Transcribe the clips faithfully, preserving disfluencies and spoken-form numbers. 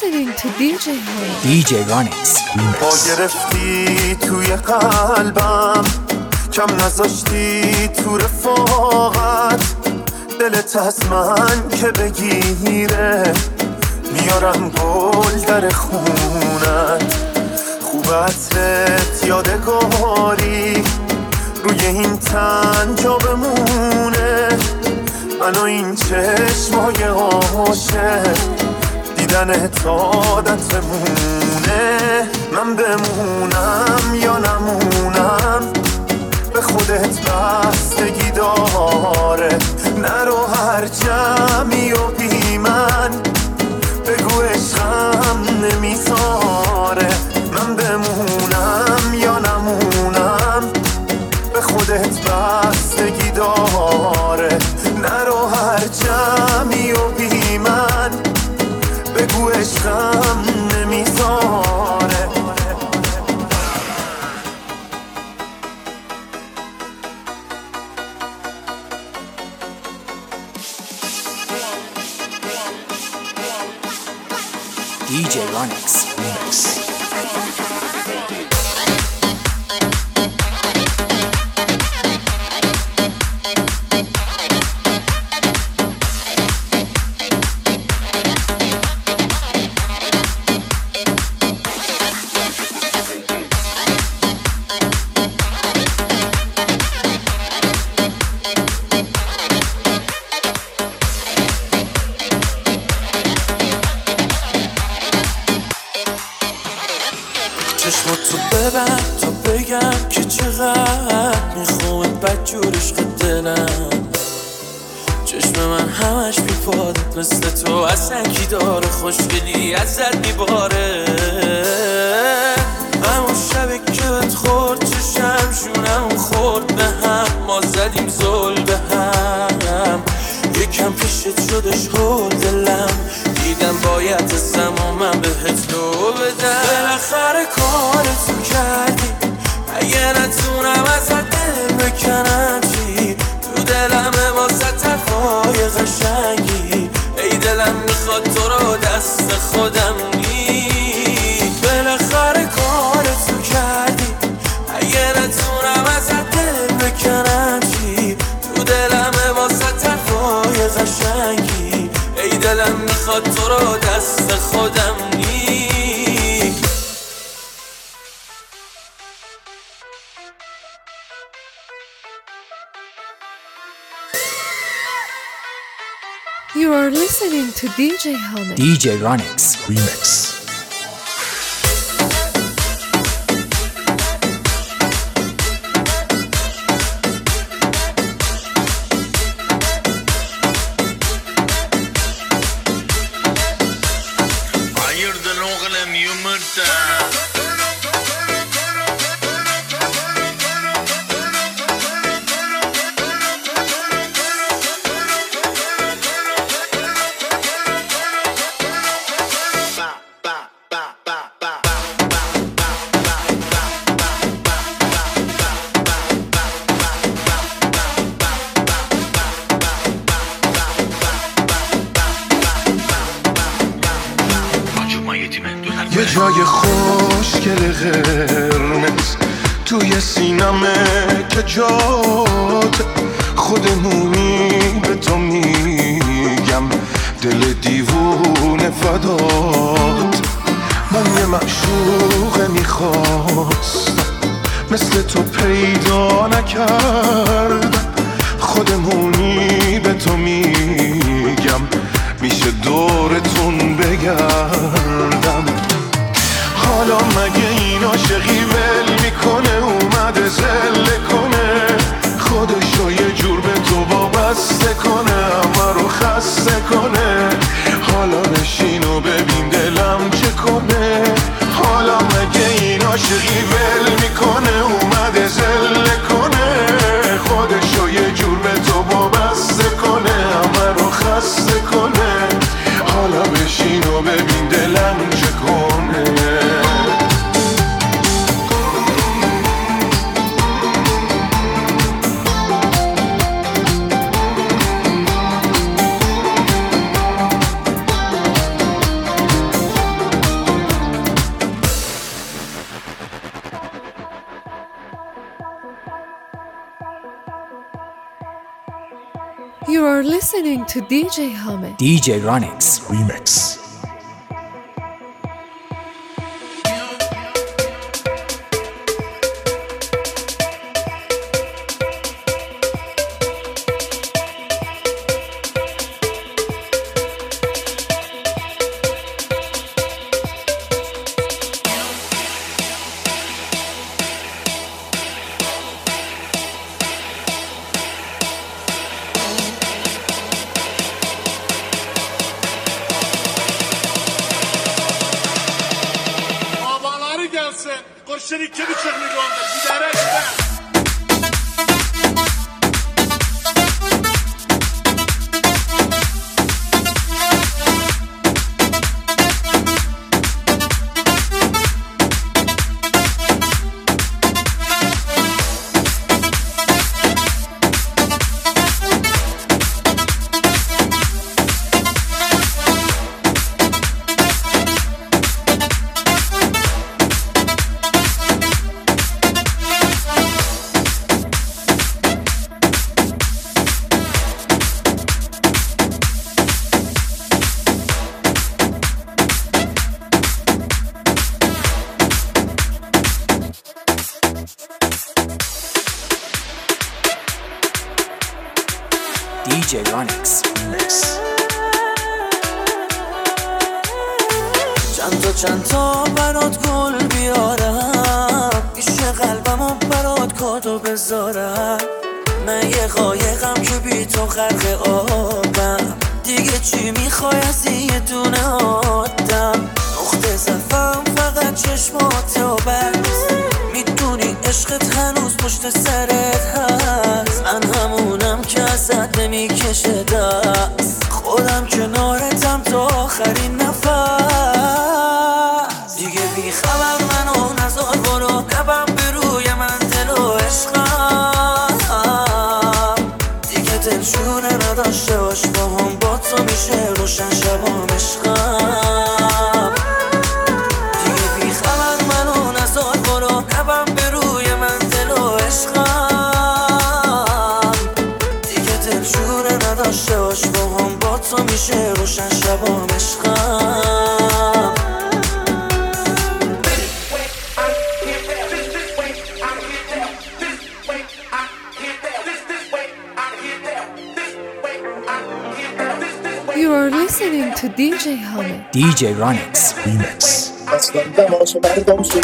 listening to دی جی Honix. دی جی Honix. پا گرفتی توی قلبم، کم نذاشتی تو رفاقت، دلت از من که بگیره میارم گل در خونت. خوب عطرت یادگاری روی این تن جا بمونه، من و این چشمای عاشق دیدن عادتمونه. من بمونم یا نمونم به خودت بستگی داره، نرو هر جمعی و بی من بگو عشقم نمیذاره. من بمونم یا نمونم به خودت بستگی داره، نرو هر جمعی و بی من بگو عشقم نمیذاره. دی جی Honix. چشماتو ببند تا بگم که چقدر میخوام بدجور عشق دلم. چشم من همش بیپاده مثل تو اصلا کی داره، خوشگلی ازت میباره. همون شبی که بهت خورد چشم شونم خورد به هم، ما زدیم زل به هم. یکم پیشت شدش هول دلم، دیدم باید ازم و من بهت لو بدم. بالاخره کارتو کردی، اگه نتونم ازت دل بکنم چی؟ تو دلم واسه طرفای قشنگی، ای دلم میخواد تو رو دست خودم نی. بالاخره کارتو کردی، اگه نتونم ازت دل بکنم چی؟ تو دلم واسه طرفای قشنگی، ای دلم میخواد تو رو دست خودم نی. You are listening to دی جی Honix. دی جی Honix Remix. یه جای خوشگل قرمز توی سینمه که جات خودمونی به تو میگم، دل دیوونه فدات. من یه معشوق میخواستم مثل تو پیدا نکردم، خودمونی به تو میگم میشه دورتون بگردم. حالا مگه این عاشقی ول میکنه اومده زله کنه، خودشو یه جور به تو وابسته کنه، همه رو خسته کنه. حالا نشین و ببین دلم چه کنه. حالا مگه این عاشقی ول میکنه اومده زله کنه، خودشو یه جور به تو وابسته کنه، همه رو خسته کنه. حالا بشین و ببین دلم چه کنه. You are listening to D J Hamid. D J Ronix Remix. Kurşun iki buçuk milyondur. Giderek ben. D J Ronix Remix. چند تا چند تا برات گل بیارم، پیش قلبمو برات کادو بذارم. من یه قایقم که بی تو غرق آبم، دیگه چی میخوای از یه دونه آدم؟ نقطه ضعفم فقط چشمات و بس، میدونی عشقت هنوز پشت سرت هست. من همونم که ازت نمیکشه دست، خودم کنارتم تا آخرین نفس. دیگه بی خبر منو نزار برو، نبم به روی من دل و عشقم. دیگه دلشونه نداشته باش با هم، با تو میشه روشن شبام عشقم. دیگه بی خبر منو نزار برو، نبم به روی من دل و عشقم. دیگه دلشونه نداشته باش با هم، با تو میشه روشن شبام عشقم. You are listening to D J Hamid. D J Ronix Remix. اصلا دماغ مردم شد،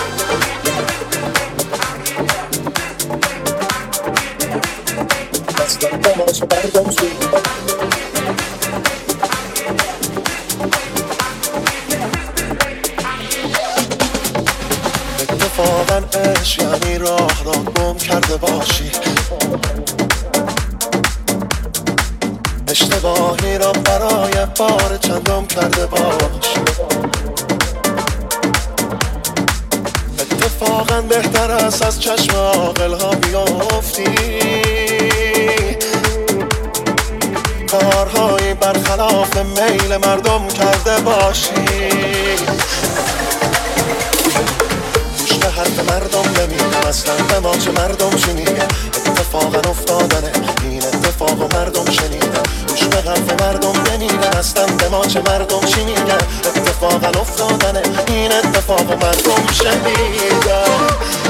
اصلا دماغ مردم شد. اتفاقا عشق یعنی راه را گم کرده باشی، اشتباهی را برای بار چندم کرده باش. اتفاقا بهتر است از چشم عاقل ها بیافتی، کارهایی برخلاف میل مردم کرده باشی. گوش به حرف مردم نمیدم، اصلا به ما چه مردم شنیده. اتفاقا افتادنه این اتفاق و مردم شنیدن. گوش به حرف مردم نمیدن، اصلا به ما چه مردم چی میگن. اتفاقا افتادنه این اتفاق و مردم شنیدن.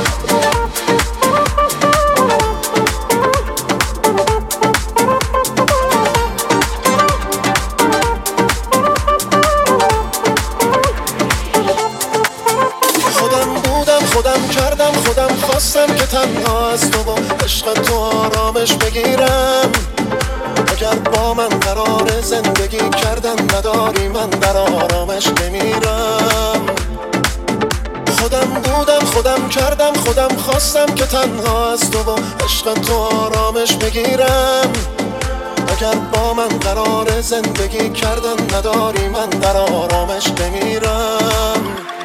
خودم بودم خودم کردم خودم خواستم که تنها از تو با عشق تو آرامش بگیرم. اگر با من قرار زندگی کردن نداری من در آرامش نمیرم. خودم بودم خودم کردم خودم خواستم که تنها از تو با عشق تو آرامش بگیرم. اگر با من قرار زندگی کردن نداری من در آرامش نمیرم.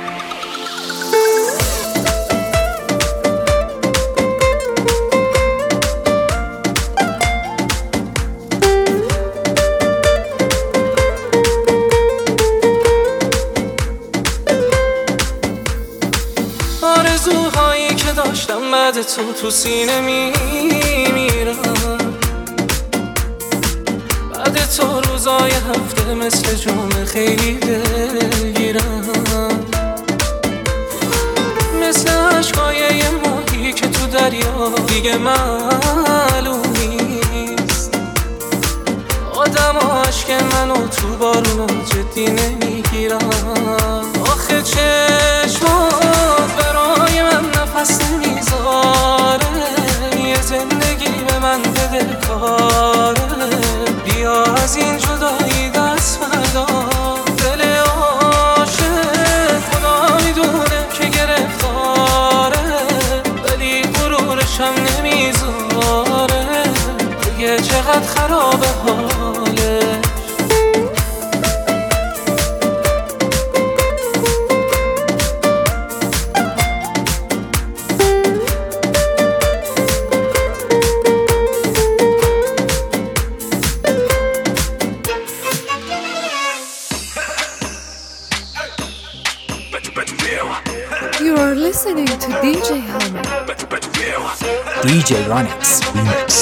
آرزوهایی که داشتم بعد تو تو سینه میمیرم. تو روزای هفته مثل جمعه خیلی دلگیرم، مثل عشقای یه ماهی که تو دریا دیگه معلوم نیست. آدم ها عشق منو تو بارونو جدی نمیگیرم. آخه چشمات برای من نفس نمیذاره، یه زندگی به من بده کاره. بیا از این جدایی دست بردار، دل عاشق خدا میدونه که گرفتاره، ولی غرورشم نمیذاره بگه چقدر خرابه حالش. You are listening to D J Hammer. D J Ronix Remix.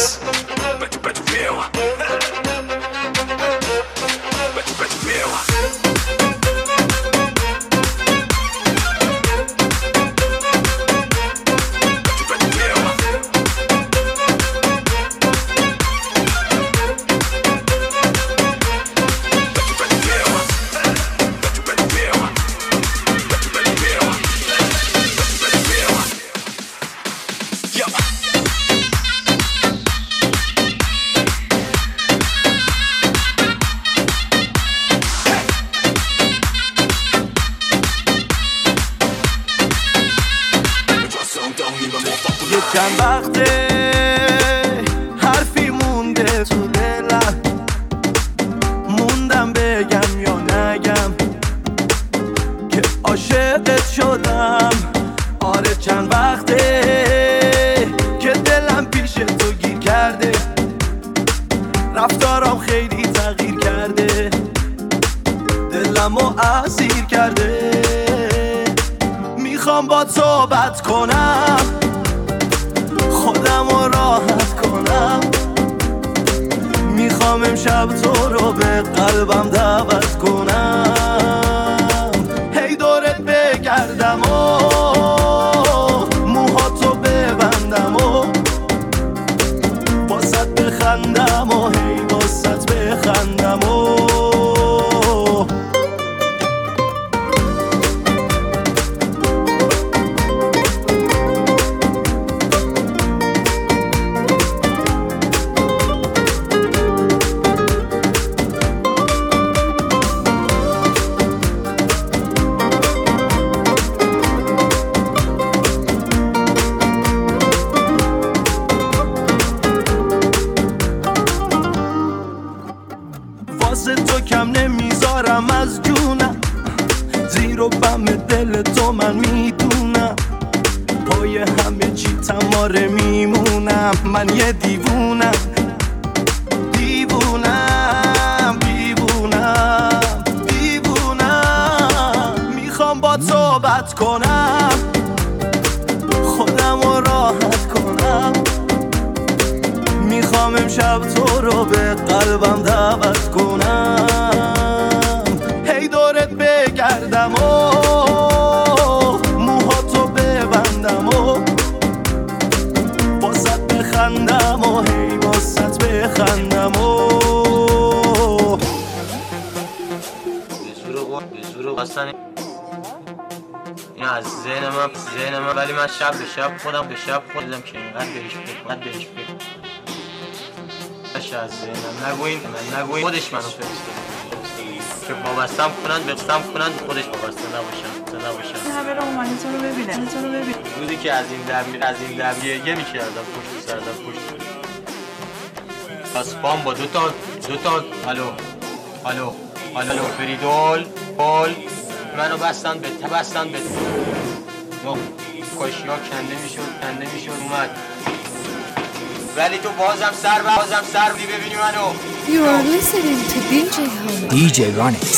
چند وقته حرفی مونده تو دلم، موندم بگم یا نگم که عاشقت شدم. آره چند وقته که دلم پیش تو گیر کرده، رفتارم خیلی تغییر کرده، دلمو اسیر کرده. میخوام با صحبت کنم، خودم رو راحت کنم. میخوام امشب تو رو به قلبم دعوت کنم. هی دورت بگردم و موهاتو ببندم و باست بخندم و هی باست بخندم و تو کم نمیذارم از جونم، زیر و بم دل تو من میدونم، پای همه چی تماره میمونم. من یه دیوونم دیوونم دیوونم دیوونم. میخوام با صحبت کنم، خودم رو راحت کنم. میخوام امشب تو رو به قلبم دعوت کنم. هی دورت بگردم و موهاتو ببندم و باست بخندم و هی باست بخندم و بزرگ بستن این از ذهن من ذهن من ولی من شب به شب خودم به شب خودم که اینقدر بهش فکر قد بهش فکر از ذهنم نگوین من نگوین خودش منو فرستاد که وابستم کنن بستم کنن خودش وابسته نباشن نباشن. همه رو اومدی تو رو ببینه تو رو ببین. روزی که از این در از این در یه میکردم پشت سر دم پشت اسپام با دو تا دو تا الو الو الو فریدول پول منو بستن به تبستن به نو کاشیا کنده میشد کنده میشد اومد ولی تو بازم سر بازم سر دی ببینی منو. You are listening to D J Hammer. D J Ronix.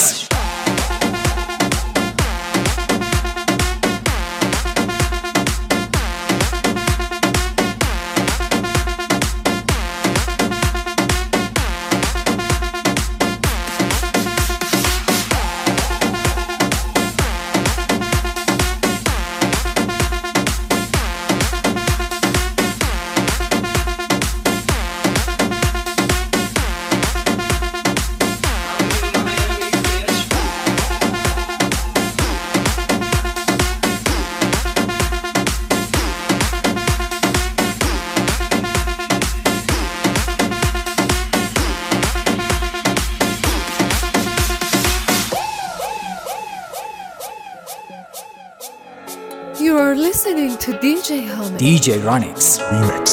You are listening to دی جی Hamid. دی جی Ronix Remix.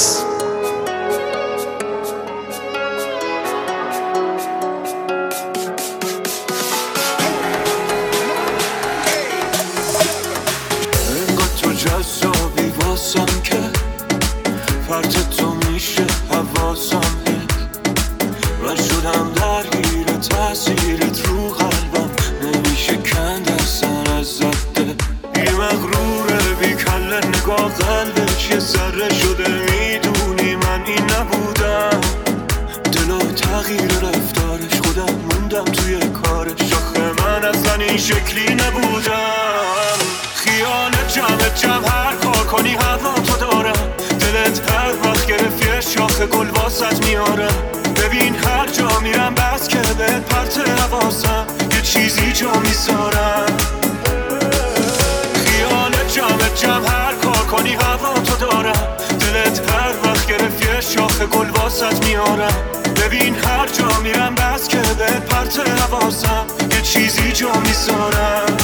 جذابی واسم که فرد تو میشه حواسم من شدم درگیر تأثیرت رو قلبم نمیشه کند اصلا از زده یه مغروره بی کله نگاه قلبش یه ذره شده میدونی من این نبودم دلو تغییر رفتارش خودم موندم توی کارش آخه من اصلا این شکلی نبودم خیال جمع جمع هر کار کنی هوا تو دارم دلت هر وقت گرفت یه شاخ گل واسط میارم ببین هر جا میرم بس که به پرت حواسم یه چیزی جا میذارم خیال جمع جمع هر کار کنی هوا تو دارم دلت هر وقت گرفت یه شاخ گل واسط میارم ببین هر جا میرم بس که به پرت حواسم یه چیزی جا میذارم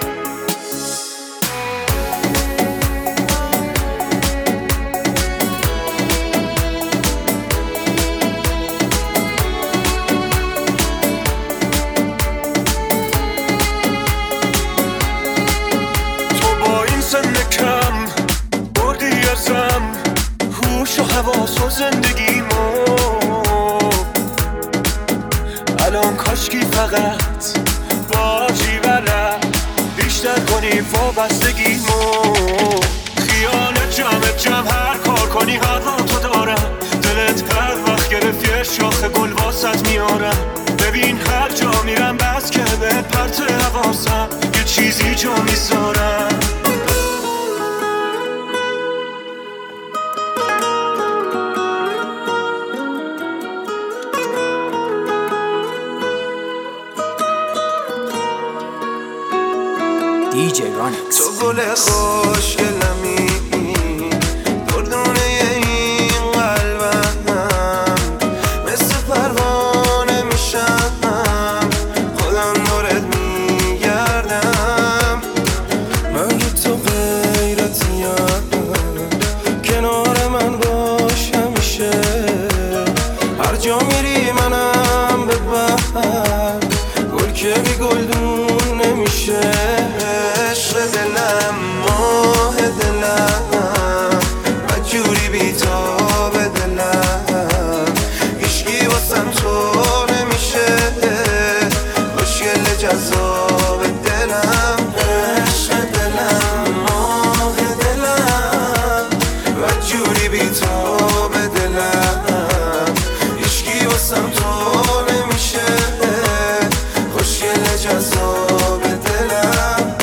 هوش و حواس و زندگیمو الان کاشکی فقط باجی بلد بیشتر کنی وابستگیمو خیال جمع جمع هر کار کنی هوا تو دارم دلت هر وقت گرفت یه شاخ گل واسط میارم ببین هر جا میرم بس که به پرت حواسم یه چیزی جا میذارم دی جی Ronix. تو گل خوشگلمی دردونه این قلبم مثل پروانه میشم خودم دورت میگردم مگه تو غیرتی کنار من باش همیشه هر جا میری منم ببر گل که بی گلدون نمیشه دلم ماه دلم و جوری بیتاب دلم هیچکی واسم تو نمیشه خوشگل جذاب دلم عشق دلم ماه دلم و جوری بیتاب دلم هیچکی واسم تو نمیشه خوشگل جذاب دلم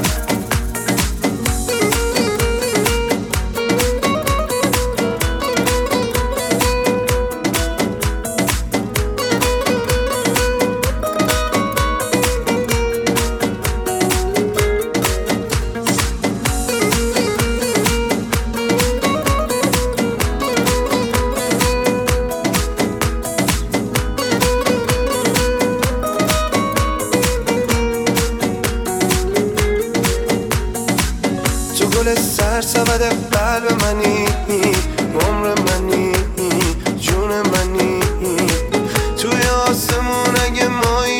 سبد قلب منی عمر منی جون منی توی آسمون اگه مایی